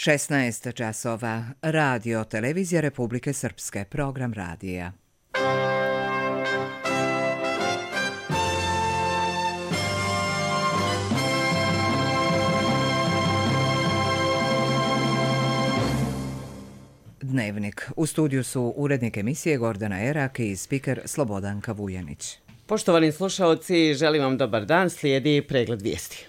16 časova. Radio Televizija Republike Srpske. Program radija. Dnevnik. U studiju su urednik emisije Gordana Erak i spiker Slobodanka Vujanić. Poštovani slušaoci, želim vam dobar dan, slijedi pregled vijesti.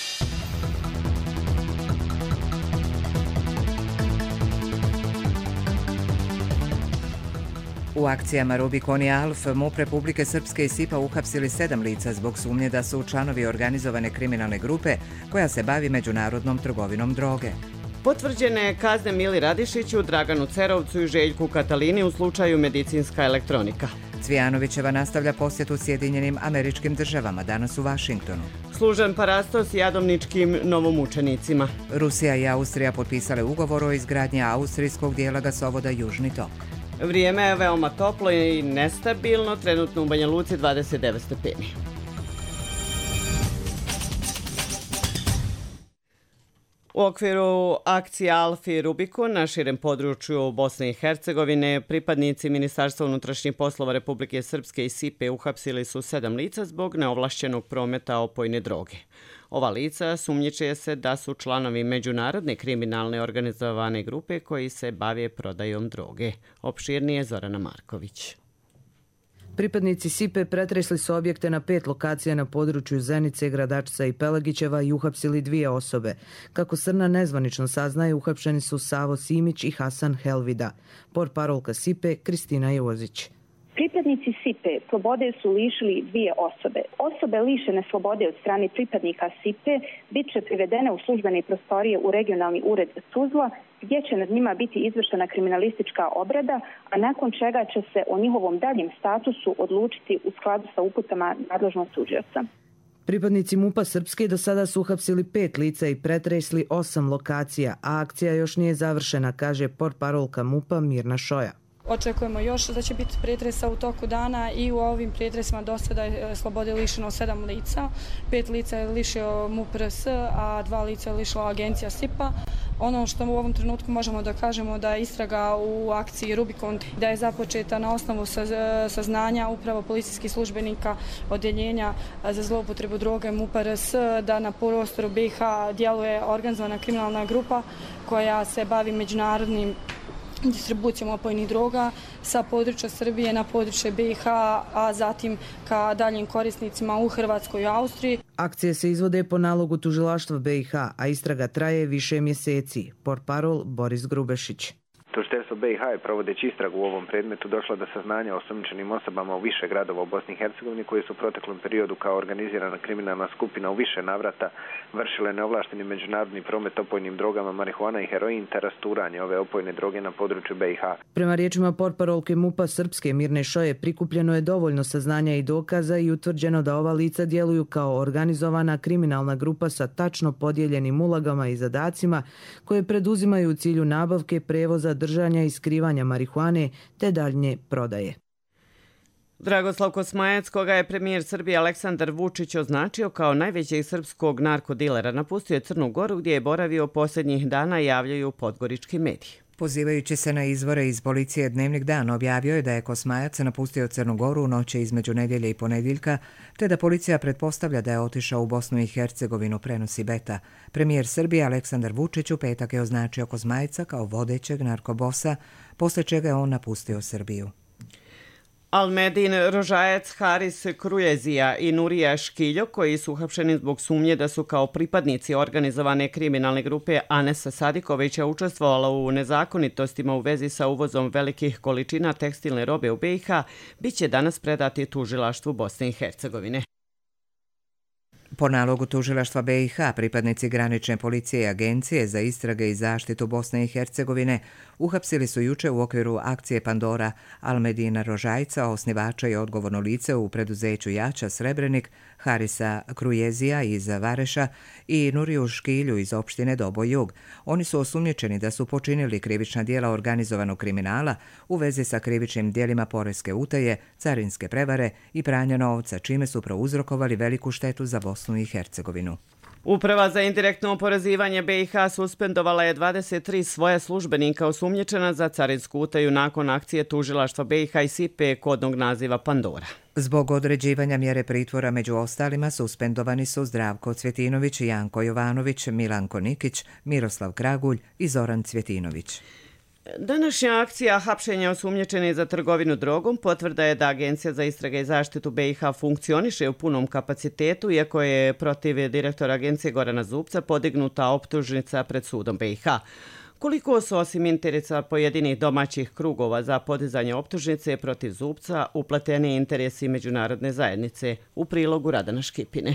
U akcijama Rubikon i Alf, MUP Republike Srpske i SIPA uhapsili 7 lica zbog sumnje da su članovi organizovane kriminalne grupe koja se bavi međunarodnom trgovinom droge. Potvrđene kazne Mili Radišiću, Draganu Cerovcu i Željku Katalini u slučaju medicinska elektronika. Cvijanovićeva nastavlja posjetu Sjedinjenim Američkim Državama danas u Vašingtonu. Služen parastos jadovničkim novomučenicima. Rusija i Austrija potpisale ugovor o izgradnji austrijskog dijela gasovoda Južni tok. Vrijeme je veoma toplo i nestabilno, trenutno u Banja Luci 29 stepeni. U okviru akcije Alf i Rubikon na širem području Bosne i Hercegovine pripadnici Ministarstva unutrašnjih poslova Republike Srpske i SIPE uhapsili su 7 lica zbog neovlašćenog prometa opojne droge. Ova lica sumnjiče se da su članovi međunarodne kriminalne organizovane grupe koji se bave prodajom droge. Opširnije Zorana Marković. Pripadnici SIPE pretresli su objekte na 5 lokacija na području Zenice, Gradačca i Pelagićeva i uhapsili 2 osobe. Kako Srna nezvanično saznaje, uhapšeni su Savo Simić i Hasan Helvida. Portparolka SIPE Kristina Jozić. Pripadnici SIPE slobode su lišili 2 osobe. Osobe lišene slobode od strane pripadnika SIPE bit će privedene u službene prostorije u regionalni ured Tuzla, gdje će nad njima biti izvršena kriminalistička obrada, a nakon čega će se o njihovom daljem statusu odlučiti u skladu sa uputama nadležnog tužioca. Pripadnici MUP-a Srpske do sada su uhapsili 5 lica i pretresli 8 lokacija, a akcija još nije završena, kaže portparolka MUP-a Mirna Šoja. Očekujemo još da će biti pretresa u toku dana i u ovim pretresima do sada je slobode lišeno 7 lica. 5 lica je lišio MUP RS, a 2 lica je lišila agencija SIPA. Ono što u ovom trenutku možemo da kažemo da je istraga u akciji Rubikon, da je započeta na osnovu saznanja upravo policijskih službenika odjeljenja za zloupotrebu droge MUP RS, da na prostoru BiH djeluje organizovana kriminalna grupa koja se bavi međunarodnim distribucijom opojnih droga sa područja Srbije na područje BiH, a zatim ka daljim korisnicima u Hrvatskoj i Austriji. Akcije se izvode po nalogu tužilaštva BiH, a istraga traje više mjeseci. Portparol Boris Grubešić. Tužiteljstvo BiH je provodeći istragu u ovom predmetu došlo do saznanja o osumnjičenim osobama u više gradova u Bosni i Hercegovini koji su u proteklom periodu kao organizirana kriminalna skupina u više navrata vršile neovlašteni međunarodni promet opojnim drogama, marihuana i heroin te rasturanje ove opojne droge na području BiH. Prema riječima portparolke MUP-a Srpske Mirne Šoje prikupljeno je dovoljno saznanja i dokaza i utvrđeno da ova lica djeluju kao organizovana kriminalna grupa sa tačno podijeljenim ulogama i zadacima koje preduzimaju u cilju nabavke, prevoza, držanja i skrivanja marihuane te daljnje prodaje. Dragoslav Kosmajac, koga je premijer Srbije Aleksandar Vučić označio kao najvećeg srpskog narkodilera, napustio je Crnu Goru gdje je boravio posljednjih dana, javljaju podgorički mediji. Pozivajući se na izvore iz policije, Dnevnik Dan objavio je da je Kosmajac napustio Crnu Goru u noći između nedjelje i ponedjeljka, te da policija pretpostavlja da je otišao u Bosnu i Hercegovinu, prenosi Beta. Premijer Srbije Aleksandar Vučić u petak je označio Kosmajca kao vodećeg narkobosa, poslije čega je on napustio Srbiju. Almedin Rožajac, Haris Krujezija i Nurija Škiljo, koji su uhapšeni zbog sumnje da su kao pripadnici organizovane kriminalne grupe Anesa Sadikovića učestvovala u nezakonitostima u vezi sa uvozom velikih količina tekstilne robe u BiH, bit će danas predati tužilaštvu Bosne i Hercegovine. Po nalogu tužilaštva BiH, pripadnici granične policije i agencije za istrage i zaštitu Bosne i Hercegovine uhapsili su juče u okviru akcije Pandora Almedina Rožajca, osnivača i odgovorno lice u preduzeću Jača Srebrenik, Harisa Krujezija iz Vareša i Nuriju Škilju iz opštine Doboj Jug. Oni su osumnjičeni da su počinili krivična djela organizovanog kriminala u vezi sa krivičnim djelima poreske utaje, carinske prevare i pranja novca, čime su prouzrokovali veliku štetu za Bosnu i Hercegovinu. Uprava za indirektno oporezivanje BiH suspendovala je 23 svoja službenika osumnjičena za carinsku utaju nakon akcije tužilaštva BiH i SIPE kodnog naziva Pandora. Zbog određivanja mjere pritvora među ostalima suspendovani su Zdravko Cvjetinović, Janko Jovanović, Milanko Nikić, Miroslav Kragulj i Zoran Cvjetinović. Današnja akcija hapšenja osumnjičenih za trgovinu drogom potvrda je da Agencija za istrage i zaštitu BiH funkcioniše u punom kapacitetu, iako je protiv direktora agencije Gorana Zubca podignuta optužnica pred sudom BiH. Koliko su osim interesa pojedinih domaćih krugova za podizanje optužnice protiv Zubca upleteni interesi međunarodne zajednice, u prilogu Radana Škipine.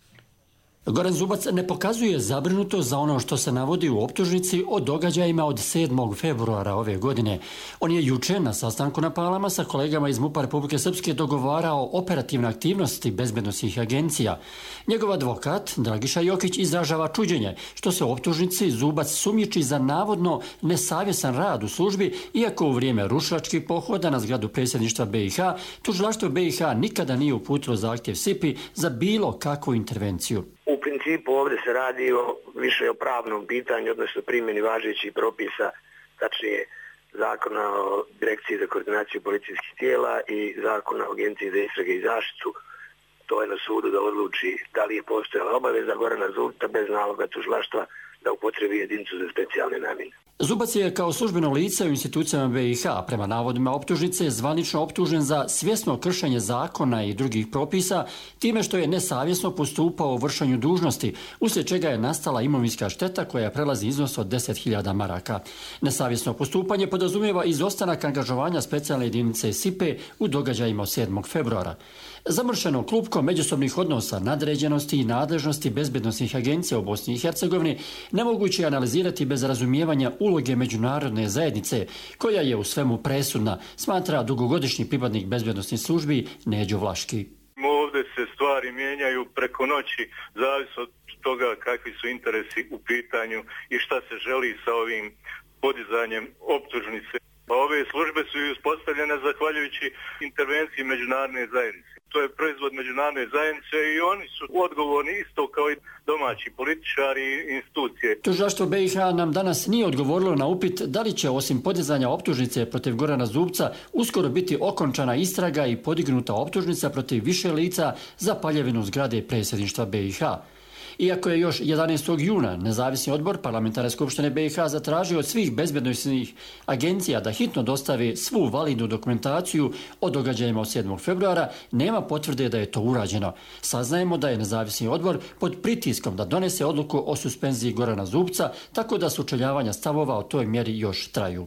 Goran Zubac ne pokazuje zabrinutost za ono što se navodi u optužnici o događajima od 7. februara ove godine. On je juče na sastanku na Palama sa kolegama iz MUP-a Republike Srpske dogovarao operativne aktivnosti bezbednosnih agencija. Njegov advokat, Dragiša Jokić, izražava čuđenje što se u optužnici Zubac sumnjiči za navodno nesavjesan rad u službi, iako u vrijeme rušilačkih pohoda na zgradu predsjedništva BiH, tužilaštvo BiH nikada nije uputilo zahtjev SIPI za bilo kakvu intervenciju. U principu ovdje se radi više o pravnom pitanju, odnosno primjeni važećih propisa, tačnije zakona o direkciji za koordinaciju policijskih tijela i zakona o agenciji za istrage i zaštitu. To je na sudu da odluči da li je postojala obaveza Gorana Zubca bez naloga tužilaštva da upotrebi jedinicu za specijalne namjene. Zubac je kao službeno lice u institucijama BiH prema navodima optužnice zvanično optužen za svjesno kršenje zakona i drugih propisa time što je nesavjesno postupao u vršenju dužnosti, uslijed čega je nastala imovinska šteta koja prelazi iznos od 10.000 maraka. Nesavjesno postupanje podrazumijeva izostanak angažovanja specijalne jedinice SIPE u događajima od 7. februara. Zamršeno klupko međusobnih odnosa, nadređenosti i nadležnosti bezbednosnih agencija u Bosni i Hercegovini nemoguće je analizirati bez razumijevanja uloge međunarodne zajednice, koja je u svemu presudna, smatra dugogodišnji pripadnik bezbednosnih službi Neđo Vlaški. Ovdje se stvari mijenjaju preko noći, zavisno od toga kakvi su interesi u pitanju i šta se želi sa ovim podizanjem optužnice. Ove službe su uspostavljene zahvaljujući intervenciji međunarodne zajednice. To je proizvod međunarodne zajednice i oni su odgovorni isto kao i domaći političari i institucije. Tužilaštvo BiH nam danas nije odgovorilo na upit da li će osim podizanja optužnice protiv Gorana Zubca uskoro biti okončana istraga i podignuta optužnica protiv više lica za paljevinu zgrade predsjedništva BiH. Iako je još 11. juna nezavisni odbor Parlamentarne skupštine BiH zatražio od svih bezbednosnih agencija da hitno dostave svu validnu dokumentaciju o događajima od 7. februara, nema potvrde da je to urađeno. Saznajemo da je nezavisni odbor pod pritiskom da donese odluku o suspenziji Gorana Zubca, tako da sučeljavanja stavova o toj mjeri još traju.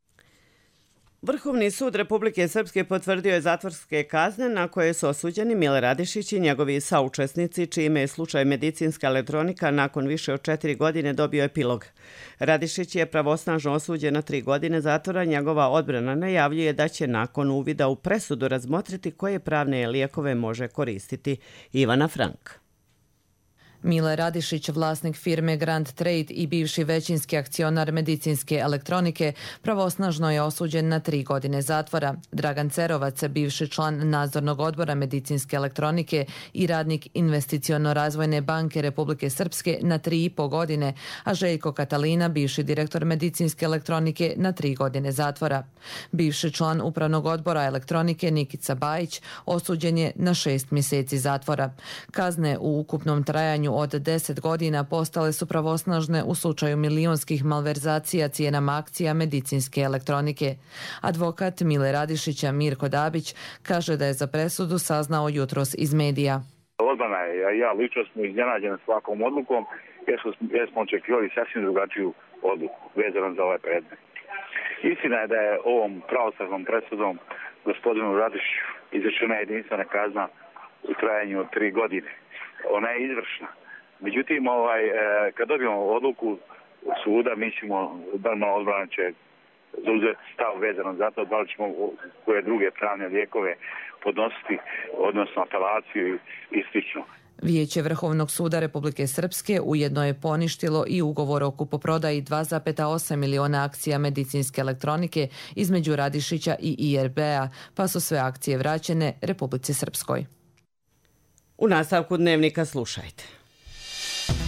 Vrhovni sud Republike Srpske potvrdio je zatvorske kazne na koje su osuđeni Mile Radišić i njegovi saučesnici, čime je slučaj medicinska elektronika nakon više od 4 godine dobio epilog. Radišić je pravosnažno osuđen na 3 godine zatvora. Njegova odbrana najavljuje da će nakon uvida u presudu razmotriti koje pravne lijekove može koristiti. Ivana Frank. Mile Radišić, vlasnik firme Grand Trade i bivši većinski akcionar medicinske elektronike, pravosnažno je osuđen na 3 godine zatvora. Dragan Cerovac, bivši član nadzornog odbora medicinske elektronike i radnik Investiciono-razvojne banke Republike Srpske na 3,5 godine, a Željko Katalina, bivši direktor medicinske elektronike, na 3 godine zatvora. Bivši član upravnog odbora elektronike Nikica Bajić osuđen je na 6 mjeseci zatvora. Kazne u ukupnom trajanju od 10 godina postale su pravosnažne u slučaju milionskih malverzacija cijenama akcija medicinske elektronike. Advokat Mile Radišića Mirko Dabić kaže da je za presudu saznao jutros iz medija. Odbrana je, ja lično smo iznenađeni svakom odlukom jer smo očekivali sasvim drugačiju odluku vezano za ovaj predmet. Istina je da je ovom pravosnažnom presudom gospodinu Radišiću izrečena jedinstvena kazna u trajanju od 3 godine. Ona je izvršna. Međutim, kad dobijemo odluku suda, mi ćemo, odbrana će zauzeti stav vezano za to, da li ćemo koje druge pravne lijekove podnositi, odnosno apelaciju i slično. Vijeće Vrhovnog suda Republike Srpske ujedno je poništilo i ugovor o kupoprodaji 2,8 miliona akcija medicinske elektronike između Radišića i IRB-a, pa su sve akcije vraćene Republici Srpskoj. U nastavku dnevnika slušajte.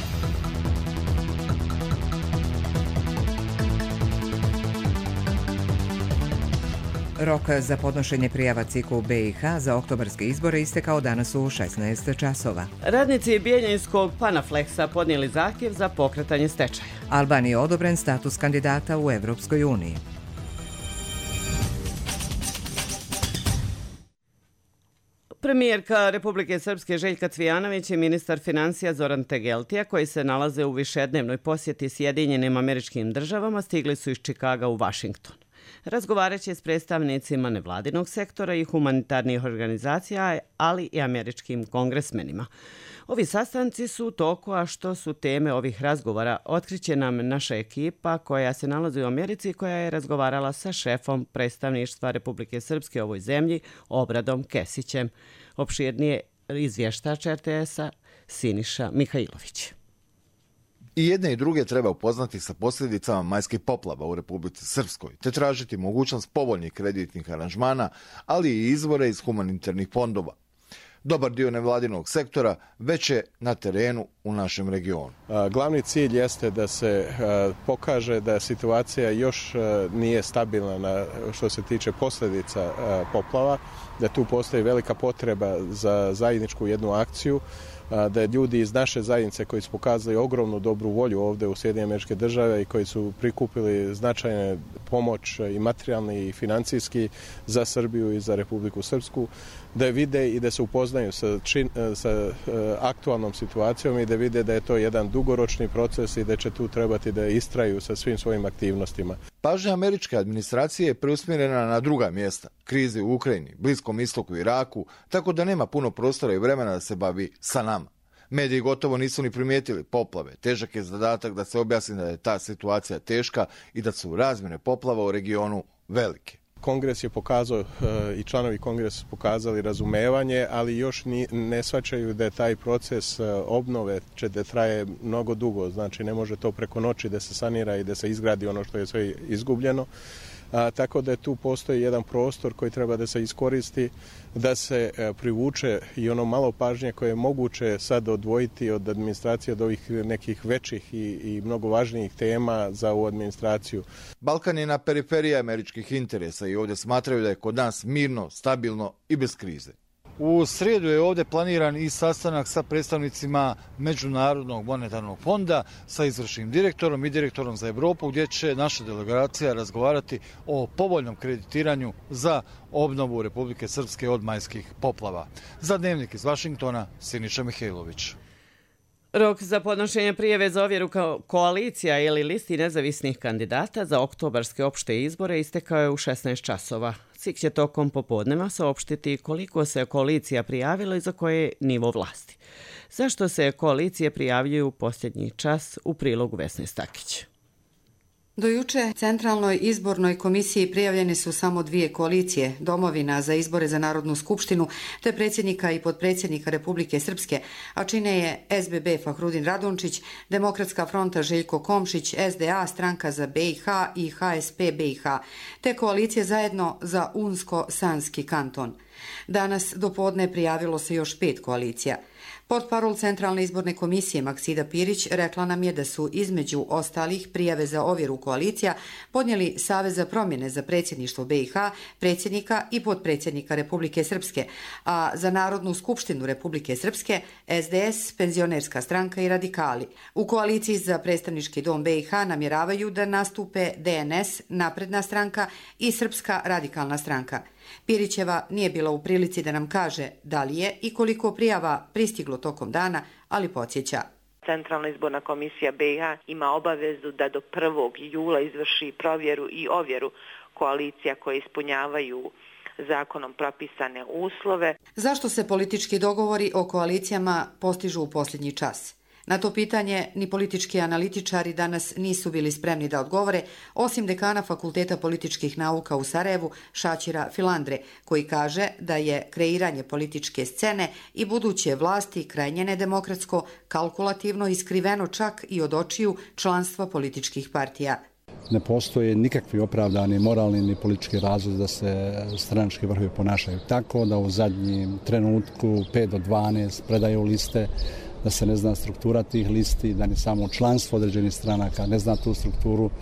Rok za podnošenje prijava CIK u BiH za oktobarske izbore istekao danas u 16 časova. Radnici Bijeljinskog Panaflexa podnijeli zahtjev za pokretanje stečaja. Albaniji je odobren status kandidata u Evropskoj uniji. Premijerka Republike Srpske Željka Cvijanović i ministar financija Zoran Tegeltija, koji se nalaze u višednevnoj posjeti Sjedinjenim Američkim Državama, stigli su iz Čikaga u Vašington. Razgovarat će s predstavnicima nevladinog sektora i humanitarnih organizacija, ali i američkim kongresmenima. Ovi sastanci su u toku, a što su teme ovih razgovora otkriće nam naša ekipa koja se nalazi u Americi i koja je razgovarala sa šefom predstavništva Republike Srpske u ovoj zemlji, Obradom Kesićem. Opširnije izvještač RTS-a Siniša Mihajlović. I jedne i druge treba upoznati sa posljedicama majskih poplava u Republici Srpskoj, te tražiti mogućnost povoljnih kreditnih aranžmana, ali i izvore iz humanitarnih fondova. Dobar dio nevladinog sektora već je na terenu u našem regionu. Glavni cilj jeste da se pokaže da situacija još nije stabilna što se tiče posljedica poplava, da tu postoji velika potreba za zajedničku jednu akciju, da ljudi iz naše zajednice koji su pokazali ogromnu dobru volju ovdje u Sjedinjene Američke Države i koji su prikupili značajne pomoć i materijalni i financijski za Srbiju i za Republiku Srpsku, da vide i da se upoznaju sa aktualnom situacijom i da vide da je to jedan dugoročni proces i da će tu trebati da istraju sa svim svojim aktivnostima. Pažnja američke administracije je preusmjerena na druga mjesta, krize u Ukrajini, Bliskom istoku i Iraku, tako da nema puno prostora i vremena da se bavi sa nama. Mediji gotovo nisu ni primijetili poplave. Težak je zadatak da se objasni da je ta situacija teška i da su razmjere poplava u regionu velike. Kongres je pokazao i članovi kongresa pokazali razumevanje, ali još ne shvaćaju da je taj proces obnove će da traje mnogo dugo. Znači ne može to preko noći da se sanira i da se izgradi ono što je sve izgubljeno. Tako da tu postoji jedan prostor koji treba da se iskoristi, da se privuče i ono malo pažnje koje je moguće sad odvojiti od administracije od ovih nekih većih i mnogo važnijih tema za ovu administraciju. Balkan je na periferiji američkih interesa i ovdje smatraju da je kod nas mirno, stabilno i bez krize. U srijedu je ovdje planiran i sastanak sa predstavnicima Međunarodnog monetarnog fonda, sa izvršnim direktorom i direktorom za Europu, gdje će naša delegacija razgovarati o povoljnom kreditiranju za obnovu Republike Srpske od majskih poplava. Za Dnevnik iz Vašingtona, Siniša Mihajlović. Rok za podnošenje prijave za ovjeru koalicija ili listi nezavisnih kandidata za oktobarske opšte izbore istekao je u 16 časova. CIK će tokom popodneva saopštiti koliko se koalicija prijavilo i za koje nivo vlasti. Zašto se koalicije prijavljuju u posljednji čas, u prilogu Vesne Stakić. Do juče Centralnoj izbornoj komisiji prijavljene su samo dvije koalicije, Domovina za izbore za Narodnu skupštinu te predsjednika i potpredsjednika Republike Srpske, a čine je SBB Fahrudin Radončić, Demokratska fronta Željko Komšić, SDA Stranka za BiH i HSP BiH, te koalicije zajedno za Unsko-Sanski kanton. Danas do podne prijavilo se još 5 koalicija. Portparol Centralne izborne komisije Maksida Pirić rekla nam je da su između ostalih prijave za ovjeru koalicija podnijeli Savez za promjene za predsjedništvo BiH, predsjednika i potpredsjednika Republike Srpske, a za Narodnu skupštinu Republike Srpske SDS, Penzionerska stranka i Radikali. U koaliciji za predstavnički dom BiH namjeravaju da nastupe DNS, Napredna stranka i Srpska radikalna stranka. Pirićeva nije bila u prilici da nam kaže da li je i koliko prijava pristiglo tokom dana, ali podsjeća. Centralna izborna komisija BiH ima obavezu da do 1. jula izvrši provjeru i ovjeru koalicija koje ispunjavaju zakonom propisane uslove. Zašto se politički dogovori o koalicijama postižu u posljednji čas? Na to pitanje ni politički analitičari danas nisu bili spremni da odgovore, osim dekana Fakulteta političkih nauka u Sarajevu, Šaćira Filandre, koji kaže da je kreiranje političke scene i buduće vlasti krajnje nedemokratsko, kalkulativno i skriveno čak i od očiju članstva političkih partija. Ne postoje nikakvi opravdani moralni ni politički razlog da se stranački vrhovi ponašaju tako, da u zadnjem trenutku 5 do 12 predaju liste, da se ne zna struktura tih listi, da ni samo članstvo određenih stranaka ne zna tu strukturu.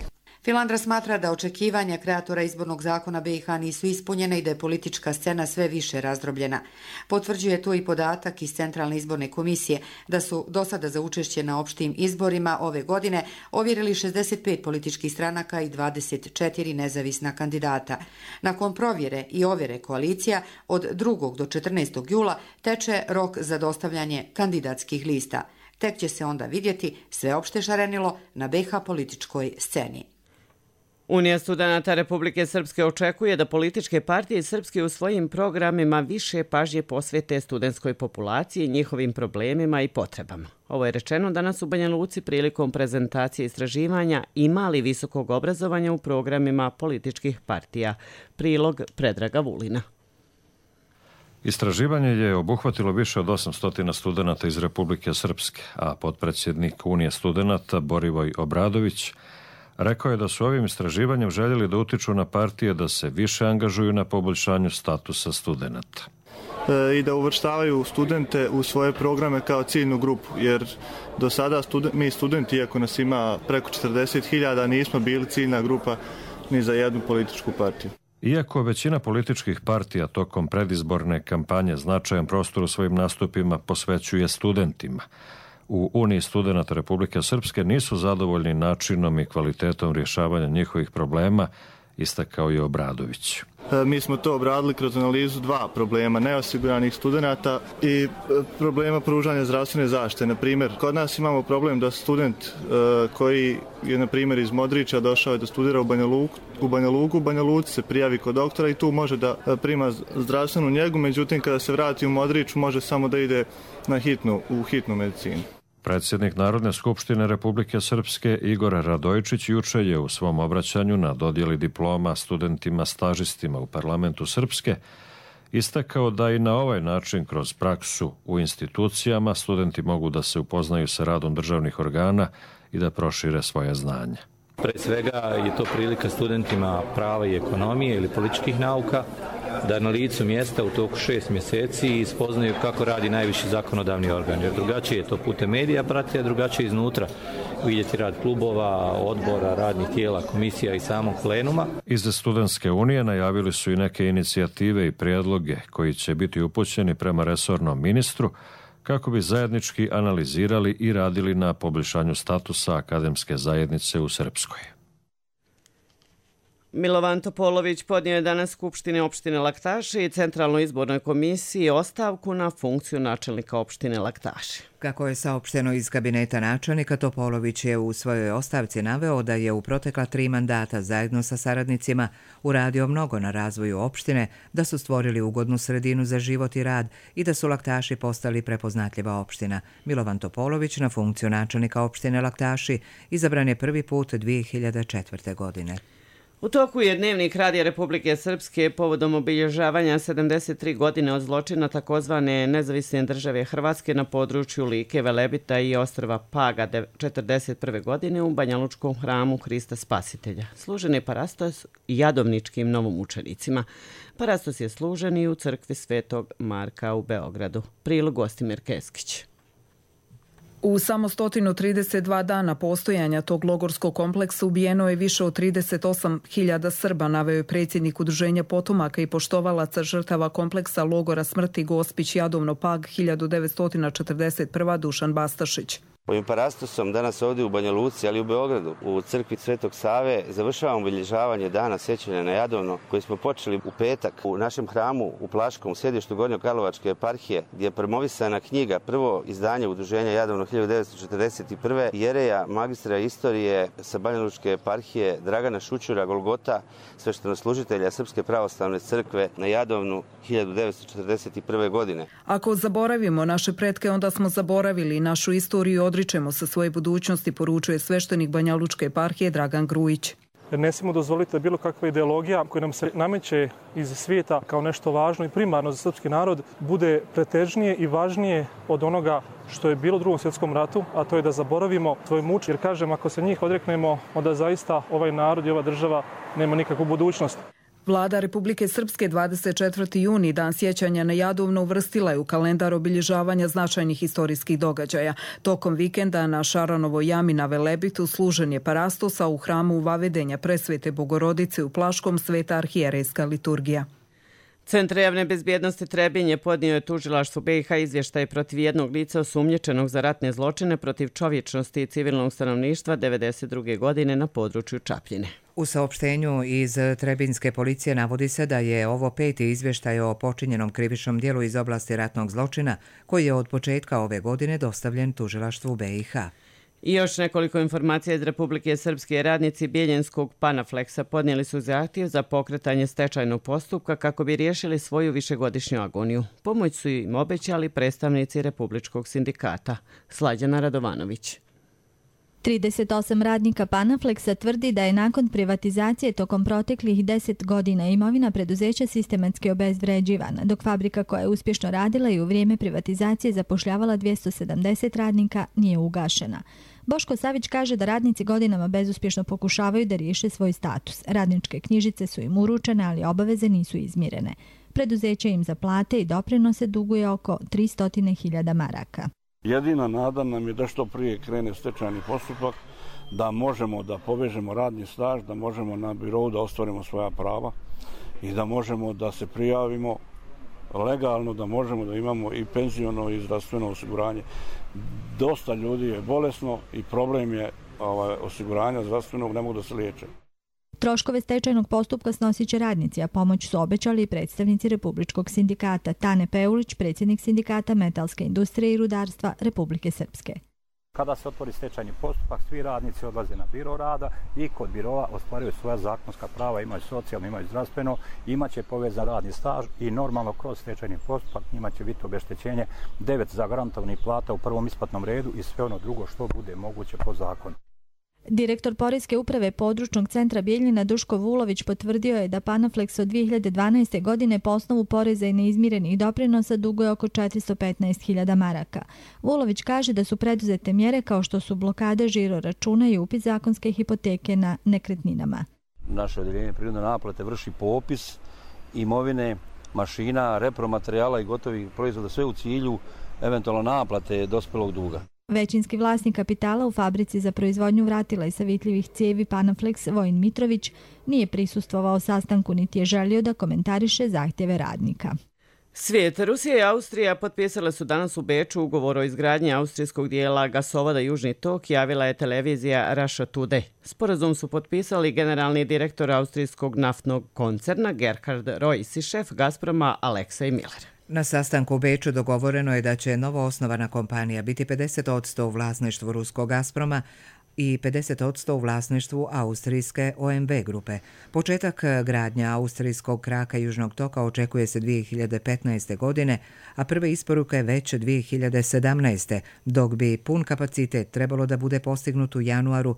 Filandra smatra da očekivanja kreatora izbornog zakona BiH nisu ispunjene i da je politička scena sve više razdrobljena. Potvrđuje to i podatak iz Centralne izborne komisije da su do sada za učešće na opštim izborima ove godine ovjerili 65 političkih stranaka i 24 nezavisna kandidata. Nakon provjere i ovjere koalicija od 2. do 14. jula teče rok za dostavljanje kandidatskih lista. Tek će se onda vidjeti sveopšte šarenilo na BiH političkoj sceni. Unija studenata Republike Srpske očekuje da političke partije Srpske u svojim programima više pažnje posvete studentskoj populaciji, njihovim problemima i potrebama. Ovo je rečeno danas u Banja Luci prilikom prezentacije istraživanja ima li visokog obrazovanja u programima političkih partija. Prilog Predraga Vulina. Istraživanje je obuhvatilo više od 800 studenata iz Republike Srpske, a potpredsjednik Unije studenata Borivoj Obradović rekao je da su ovim istraživanjem željeli da utiču na partije da se više angažuju na poboljšanju statusa studenata. I da uvrštavaju studente u svoje programe kao ciljnu grupu, jer do sada mi studenti, iako nas ima preko 40.000, nismo bili ciljna grupa ni za jednu političku partiju. Iako većina političkih partija tokom predizborne kampanje značajan prostor u svojim nastupima posvećuje studentima, u Uniji studenata Republike Srpske nisu zadovoljni načinom i kvalitetom rješavanja njihovih problema, istakao je Obradović. Mi smo to obradili kroz analizu dva problema, neosiguranih studenata i problema pružanja zdravstvene zaštite. Na primjer, kod nas imamo problem da student koji je, na primjer, iz Modrića došao je da studira u Banja Luku, u Banja Luci se prijavi kod doktora i tu može da prima zdravstvenu njegu, međutim kada se vrati u Modrić može samo da ide u hitnu medicinu. Predsjednik Narodne skupštine Republike Srpske Igor Radojčić juče je u svom obraćanju na dodjeli diploma studentima stažistima u parlamentu Srpske istakao da i na ovaj način kroz praksu u institucijama studenti mogu da se upoznaju sa radom državnih organa i da prošire svoje znanja. Pre svega je to prilika studentima prava i ekonomije ili političkih nauka da na licu mjesta u toku 6 mjeseci spoznaju kako radi najviši zakonodavni organ. Jer drugačije je to putem medija prati, a drugačije iznutra vidjeti rad klubova, odbora, radnih tijela, komisija i samog plenuma. Iz Studentske unije najavili su i neke inicijative i prijedloge koji će biti upućeni prema resornom ministru kako bi zajednički analizirali i radili na poboljšanju statusa akademske zajednice u Srpskoj. Milovan Topolović podnio je danas Skupštine opštine Laktaši i Centralnoj izbornoj komisiji ostavku na funkciju načelnika opštine Laktaši. Kako je saopšteno iz kabineta načelnika, Topolović je u svojoj ostavci naveo da je u protekla 3 mandata zajedno sa saradnicima uradio mnogo na razvoju opštine, da su stvorili ugodnu sredinu za život i rad i da su Laktaši postali prepoznatljiva opština. Milovan Topolović na funkciju načelnika opštine Laktaši izabran je prvi put 2004. godine. U toku je Dnevnik Radija Republike Srpske povodom obilježavanja 73 godine od zločina takozvane nezavisne države Hrvatske na području Like, Velebita i ostrva Paga 41. godine u Banjalučkom hramu Hrista Spasitelja. Služen je parastos i jadovničkim novomučenicima. Parastos je služen i u crkvi Svetog Marka u Beogradu. Prilog Gostimir Keskić. U samo 132 dana postojanja tog logorskog kompleksa ubijeno je više od 38.000 Srba, naveo je predsjednik Udruženja potomaka i poštovalaca žrtava kompleksa logora smrti Gospić Jadovno Pag 1941. Dušan Bastašić. Ovim parastosom danas ovdje u Banja Luci, ali i u Beogradu, u crkvi Svetog Save, završavamo obilježavanje dana sjećanja na Jadovno, koji smo počeli u petak u našem hramu u Plaškom, u sjedištu Gornjokarlovačke eparhije, gdje je promovisana knjiga, prvo izdanje Udruženja Jadovno 1941. Jereja, magistra istorije sa Banjalučke eparhije Dragana Šućura Golgota, sveštenoslužitelja Srpske pravoslavne crkve na Jadovnu 1941. godine. Ako zaboravimo naše pretke, onda smo zaboravili našu istoriju, odričemo sa svoje budućnosti, poručuje sveštenik Banjalučke eparhije Dragan Grujić. Ne smijemo dozvoliti da bilo kakva ideologija koja nam se nameće iz svijeta kao nešto važno i primarno za srpski narod bude pretežnije i važnije od onoga što je bilo u Drugom svjetskom ratu, a to je da zaboravimo svoje muče. Jer kažem, ako se njih odreknemo, onda zaista ovaj narod i ova država nema nikakvu budućnost. Vlada Republike Srpske 24. juni, dan sjećanja na Jadovno, uvrstila je u kalendar obilježavanja značajnih historijskih događaja. Tokom vikenda na Šaranovoj jami na Velebitu služen je parastos, a u hramu Vavedenja Presvete Bogorodice u Plaškom sveta arhijerejska liturgija. Centar javne bezbjednosti Trebinje podnio je tužilaštvu BiH izvještaj protiv jednog lica osumnjičenog za ratne zločine protiv čovječnosti i civilnog stanovništva 1992. godine na području Čapljine. U saopštenju iz Trebinjske policije navodi se da je ovo 5. izvještaj o počinjenom krivičnom djelu iz oblasti ratnog zločina koji je od početka ove godine dostavljen tužilaštvu BiH. I još nekoliko informacija iz Republike Srpske. Radnici Bijeljenskog Panafleksa podnijeli su zahtjev za pokretanje stečajnog postupka kako bi riješili svoju višegodišnju agoniju. Pomoć su im obećali predstavnici Republičkog sindikata. Slađana Radovanović. 38 radnika Panafleksa tvrdi da je nakon privatizacije tokom proteklih 10 godina imovina preduzeća sistematski obezvređivana, dok fabrika koja je uspješno radila i u vrijeme privatizacije zapošljavala 270 radnika nije ugašena. Boško Savić kaže da radnici godinama bezuspješno pokušavaju da riješe svoj status. Radničke knjižice su im uručene, ali obaveze nisu izmirene. Preduzeće im za plate i doprinose duguje oko 300.000 maraka. Jedina nada nam je da što prije krene stečajni postupak, da možemo da povežemo radni staž, da možemo na birou da ostvarimo svoja prava i da možemo da se prijavimo legalno, da možemo da imamo i penziono i zdravstveno osiguranje. Dosta ljudi je bolesno i problem je osiguranja zdravstvenog, ne mogu da se liječe. Troškove stečajnog postupka snosit će radnici, a pomoć su obećali i predstavnici Republičkog sindikata. Tane Peulić, predsjednik sindikata metalske industrije i rudarstva Republike Srpske. Kada se otvori stečajni postupak, svi radnici odlaze na biro rada i kod birova ostvaruju svoja zakonska prava, imaju socijalno, imaju zdravstveno, imaće povezan radni staž i normalno kroz stečajni postupak njima će biti obeštećenje 9 zagarantovanih plata u prvom isplatnom redu i sve ono drugo što bude moguće po zakonu. Direktor Poreske uprave područnog centra Bijeljina Duško Vulović potvrdio je da Panaflex od 2012. godine po osnovu poreza i neizmirenih doprinosa duguje oko 415.000 maraka. Vulović kaže da su preduzete mjere kao što su blokade žiro računa i upis zakonske hipoteke na nekretninama. Naše odjeljenje prinudne naplate vrši popis imovine, mašina, repromaterijala i gotovih proizvoda, sve u cilju eventualno naplate dospjelog duga. Većinski vlasnik kapitala u fabrici za proizvodnju vratila i savitljivih cijevi Panaflex Vojin Mitrović nije prisustvovao sastanku niti je želio da komentariše zahtjeve radnika. Svijet, Rusija i Austrija potpisale su danas u Beču ugovor o izgradnji austrijskog dijela gasovoda Južni tok, javila je televizija Russia Today. Sporazum su potpisali generalni direktor austrijskog naftnog koncerna Gerhard Royce i šef Gazproma Aleksej Miller. Na sastanku u Beču dogovoreno je da će novo osnovana kompanija biti 50% u vlasništvu ruskog Gazproma i 50% u vlasništvu austrijske OMV grupe. Početak gradnja austrijskog kraka Južnog toka očekuje se 2015. godine, a prve isporuke već 2017. dok bi pun kapacitet trebalo da bude postignut u januaru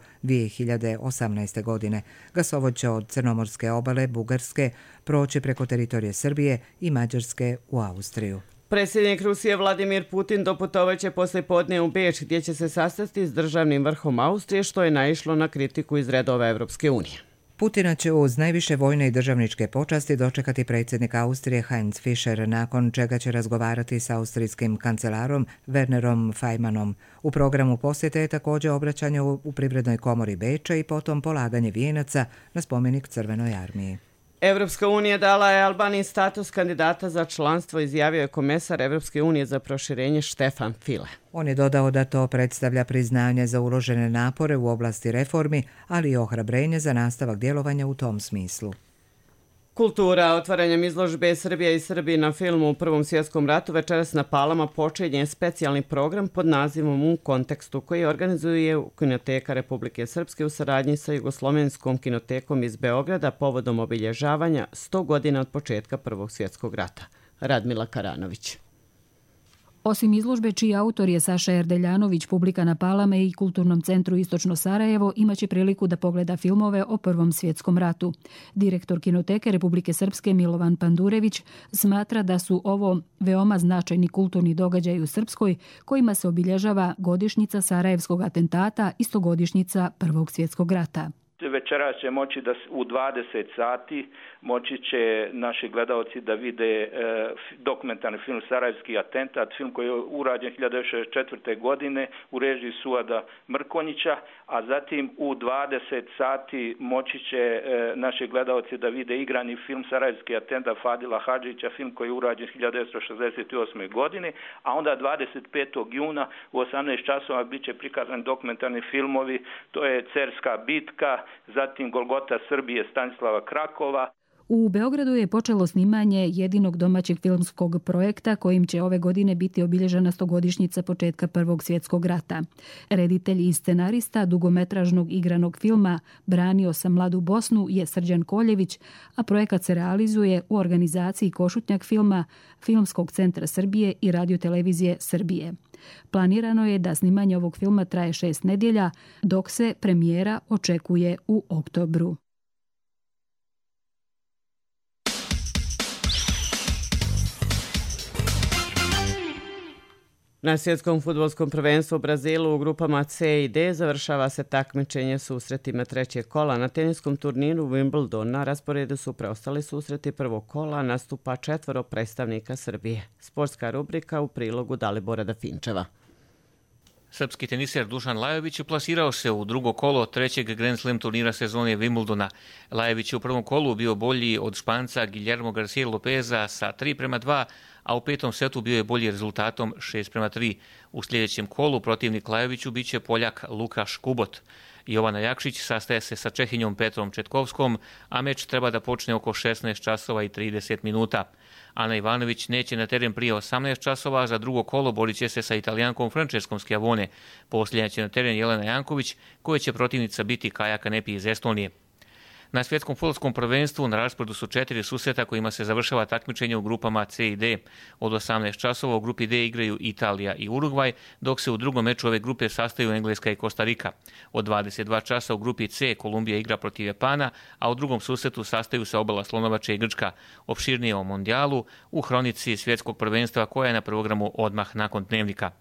2018. godine. Gasovod će od Crnomorske obale Bugarske proći preko teritorije Srbije i Mađarske u Austriju. Predsjednik Rusije Vladimir Putin doputovaće poslijepodne u Beč gdje će se sastati s državnim vrhom Austrije, što je naišlo na kritiku iz redova Evropske unije. Putina će uz najviše vojne i državničke počasti dočekati predsjednik Austrije Heinz Fischer, nakon čega će razgovarati s austrijskim kancelarom Wernerom Faymanom. U programu posjete je također obraćanje u Privrednoj komori Beča i potom polaganje vijenaca na spomenik Crvenoj armiji. Evropska unija dala je Albaniji status kandidata za članstvo, izjavio je komesar Evropske unije za proširenje Štefan File. On je dodao da to predstavlja priznanje za uložene napore u oblasti reformi, ali i ohrabrenje za nastavak djelovanja u tom smislu. Kultura. Otvaranjem izložbe Srbija i Srbi na filmu u Prvom svjetskom ratu večeras na Palama počinje specijalni program pod nazivom U kontekstu koji organizuje Kinoteka Republike Srpske u saradnji sa Jugoslovenskom kinotekom iz Beograda povodom obilježavanja 100 godina od početka Prvog svjetskog rata. Radmila Karanović. Osim izložbe čiji autor je Saša Erdeljanović, publika na Palame i Kulturnom centru Istočno Sarajevo imaće priliku da pogleda filmove o Prvom svjetskom ratu. Direktor Kinoteke Republike Srpske Milovan Pandurević smatra da su ovo veoma značajni kulturni događaj u Srpskoj kojima se obilježava godišnjica Sarajevskog atentata i 100-godišnjica Prvog svjetskog rata. večeras će moći da u 20 sati moći će naši gledaoci da vide dokumentarni film Sarajevski atentat, film koji je urađen 1964. godine u režiji Suada Mrkonjića, a zatim u 20 sati moći će naši gledaoci da vide igrani film Sarajevski atentat Fadila Hadžića, film koji je urađen 1968. godine, a onda 25. juna u 18 časova bit će prikazani dokumentarni filmovi, to je Cerska bitka, zatim Golgota Srbije Stanislava Krakova. U Beogradu je počelo snimanje jedinog domaćeg filmskog projekta kojim će ove godine biti obilježena 100-godišnjica početka Prvog svjetskog rata. Reditelj i scenarista dugometražnog igranog filma Branio sam mladu Bosnu je Srđan Koljević, a projekat se realizuje u organizaciji Košutnjak filma, Filmskog centra Srbije i Radiotelevizije Srbije. Planirano je da snimanje ovog filma traje 6 nedjelja, dok se premijera očekuje u oktobru. Na svjetskom fudbalskom prvenstvu u Brazilu u grupama C i D završava se takmičenje susretima trećeg kola. Na teniskom turniru Wimbledon na rasporedu su preostali susreti prvog kola, nastupa 4 predstavnika Srbije. Sportska rubrika u prilogu Dalibora Dafinčeva. Srpski teniser Dušan Lajović plasirao se u drugo kolo trećeg Grand Slam turnira sezone Wimbledona. Lajović je u prvom kolu bio bolji od Španca Guillermo Garcia Lopeza sa 3:2, a u petom setu bio je bolji rezultatom 6:3. U sljedećem kolu protivnik Lajoviću biće Poljak Lukaš Kubot. Jovana Jakšić sastaje se sa Čehinjom Petrom Četkovskom, a meč treba da počne oko 16 časova i 30 minuta. Ana Ivanović neće na teren prije 18 časova, a za drugo kolo borit će se sa Italijankom Franceskom Schiavone. Posljednja će na teren Jelena Janković, koja će protivnica biti Kaja Kanepi iz Estonije. Na svjetskom fudbalskom prvenstvu na rasporedu su 4 susreta kojima se završava takmičenje u grupama C i D. Od 18 časova u grupi D igraju Italija i Urugvaj, dok se u drugom meču ove grupe sastaju Engleska i Kostarika. Od 22 časa u grupi C Kolumbija igra protiv Japana, a u drugom susretu sastaju se obala Slonovače i Grčka. Opširnije o mondijalu u hronici svjetskog prvenstva koja je na programu odmah nakon dnevnika.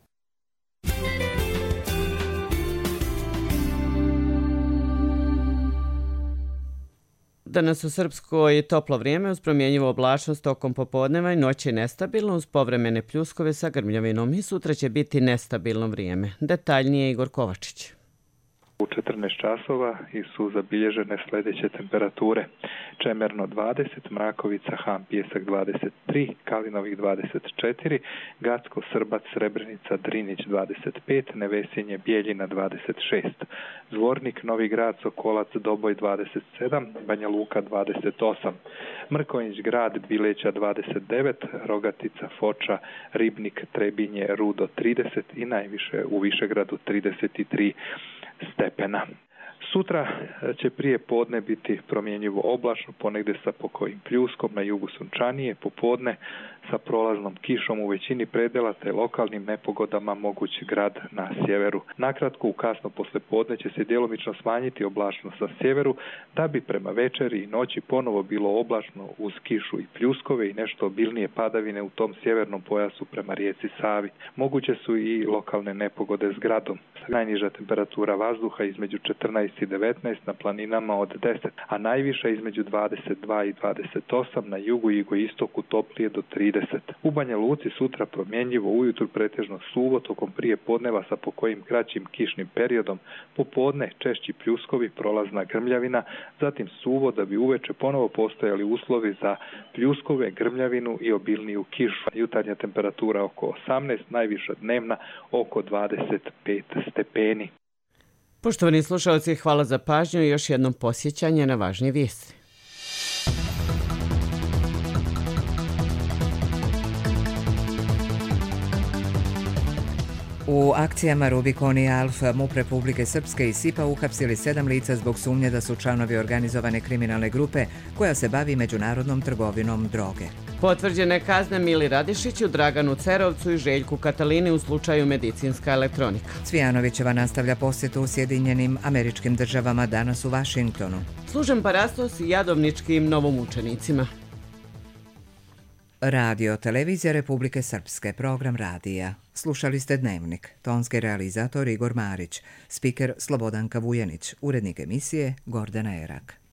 Danas u Srpskoj toplo vrijeme uz promjenjivu oblačnost tokom popodneva i noći nestabilno uz povremene pljuskove sa grmljavinom i sutra će biti nestabilno vrijeme. Detaljnije Igor Kovačić. U 14 časova su zabilježene sljedeće temperature. Čemerno 20, Mrakovica, Han, Pijesak 23, Kalinovih 24, Gacko, Srbac, Srebrenica, Drinić 25, Nevesinje, Bijeljina 26, Zvornik, Novi Grad, Sokolac, Doboj 27, Banja Luka 28, Mrkonjić Grad, Bileća 29, Rogatica, Foča, Ribnik, Trebinje, Rudo 30 i najviše u Višegradu 33 stepena. Sutra će prije podne biti promjenjivo oblačno, ponegdje sa pokojim pljuskom, na jugu sunčanije, popodne sa prolaznom kišom u većini predela te lokalnim nepogodama moguć grad na sjeveru. Nakratko, u kasno poslijepodne će se djelomično smanjiti oblačnost sa sjeveru, da bi prema večeri i noći ponovo bilo oblačno uz kišu i pljuskove i nešto obilnije padavine u tom sjevernom pojasu prema rijeci Savi. Moguće su i lokalne nepogode s gradom. Najniža temperatura vazduha između 14 i 19, na planinama od 10, a najviša između 22 i 28, na jugu i jugoistoku toplije do 30. U Banja Luci sutra promjenjivo, ujutru pretežno suvo, tokom prije podneva sa pokojim kraćim kišnim periodom, popodne češći pljuskovi, prolazna grmljavina, zatim suvo da bi uveče ponovo postojali uslovi za pljuskove, grmljavinu i obilniju kišu. Jutarnja temperatura oko 18, najviša dnevna oko 25 stepeni. Poštovani slušalci, hvala za pažnju i još jednom posjećanje na važnije vijesti. U akcijama Rubikon i Alf, MUP Republike Srpske i SIPA uhapsili 7 lica zbog sumnje da su članovi organizovane kriminalne grupe koja se bavi međunarodnom trgovinom droge. Potvrđene kazne Mili Radišiću, Draganu Cerovcu i Željku Katalini u slučaju medicinska elektronika. Cvijanovićeva nastavlja posjetu u Sjedinjenim Američkim Državama danas u Vašingtonu. Služen parastos jadovničkim novomučenicima. Radio Televizija Republike Srpske, program radija. Slušali ste Dnevnik, tonski realizator Igor Marić, spiker Slobodanka Vujanić, urednik emisije Gordana Erak.